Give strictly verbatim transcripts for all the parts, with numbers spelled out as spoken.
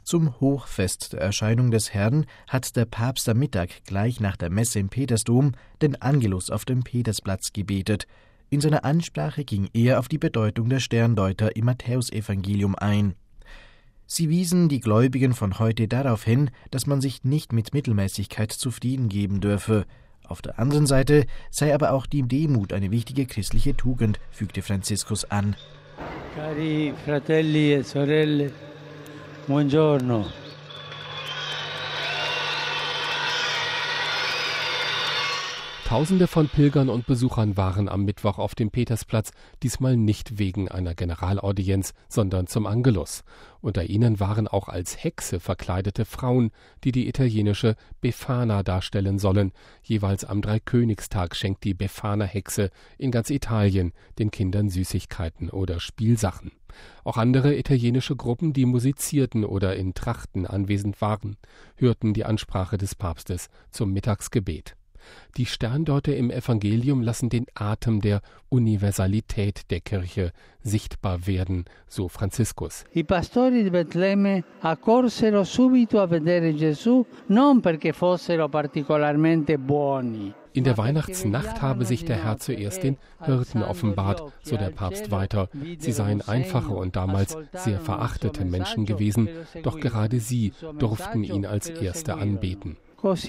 Zum Hochfest der Erscheinung des Herrn hat der Papst am Mittag gleich nach der Messe im Petersdom den Angelus auf dem Petersplatz gebetet. In seiner Ansprache ging er auf die Bedeutung der Sterndeuter im Matthäusevangelium ein. Sie wiesen die Gläubigen von heute darauf hin, dass man sich nicht mit Mittelmäßigkeit zufrieden geben dürfe. Auf der anderen Seite sei aber auch die Demut eine wichtige christliche Tugend, fügte Franziskus an. Cari fratelli e sorelle, buongiorno. Tausende von Pilgern und Besuchern waren am Mittwoch auf dem Petersplatz, diesmal nicht wegen einer Generalaudienz, sondern zum Angelus. Unter ihnen waren auch als Hexe verkleidete Frauen, die die italienische Befana darstellen sollen. Jeweils am Dreikönigstag schenkt die Befana-Hexe in ganz Italien den Kindern Süßigkeiten oder Spielsachen. Auch andere italienische Gruppen, die musizierten oder in Trachten anwesend waren, hörten die Ansprache des Papstes zum Mittagsgebet. Die Sterndeuter im Evangelium lassen den Atem der Universalität der Kirche sichtbar werden, so Franziskus. I pastori di Betlemme accorsero subito a vedere Gesù, non perché fossero particolarmente buoni. In der Weihnachtsnacht habe sich der Herr zuerst den Hirten offenbart, so der Papst weiter. Sie seien einfache und damals sehr verachtete Menschen gewesen, doch gerade sie durften ihn als Erste anbeten.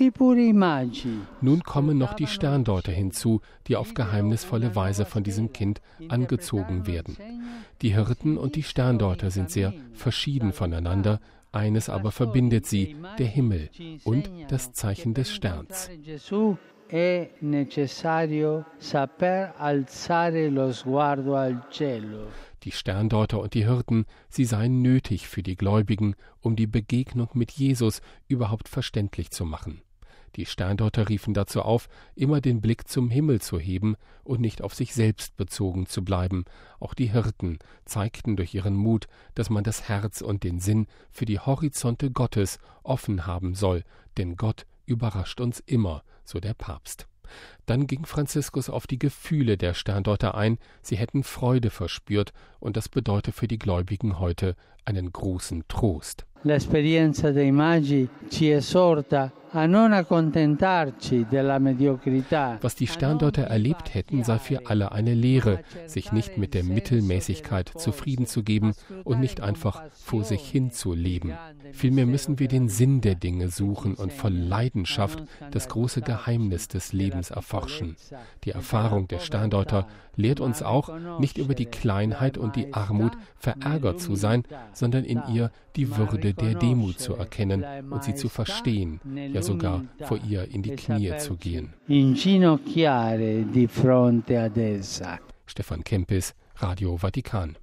Nun kommen noch die Sterndeuter hinzu, die auf geheimnisvolle Weise von diesem Kind angezogen werden. Die Hirten und die Sterndeuter sind sehr verschieden voneinander, eines aber verbindet sie, der Himmel und das Zeichen des Sterns. È necessario saper alzare lo sguardo al cielo. Die Sterndeuter und die Hirten, sie seien nötig für die Gläubigen, um die Begegnung mit Jesus überhaupt verständlich zu machen. Die Sterndeuter riefen dazu auf, immer den Blick zum Himmel zu heben und nicht auf sich selbst bezogen zu bleiben. Auch die Hirten zeigten durch ihren Mut, dass man das Herz und den Sinn für die Horizonte Gottes offen haben soll, denn Gott überrascht uns immer, so der Papst. Dann ging Franziskus auf die Gefühle der Sterndeuter ein, sie hätten Freude verspürt und das bedeute für die Gläubigen heute einen großen Trost. L'esperienza dei magi ci esorta a non accontentarci della mediocrità. Was die Sterndeuter erlebt hätten, sei für alle eine Lehre, sich nicht mit der Mittelmäßigkeit zufrieden zu geben und nicht einfach vor sich hin zu leben. Vielmehr müssen wir den Sinn der Dinge suchen und voll Leidenschaft das große Geheimnis des Lebens erforschen. Die Erfahrung der Sterndeuter lehrt uns auch, nicht über die Kleinheit und die Armut verärgert zu sein, sondern in ihr die Würde der Demut zu erkennen und sie zu verstehen, ja sogar vor ihr in die Knie zu gehen. Stefan Kempis, Radio Vatikan.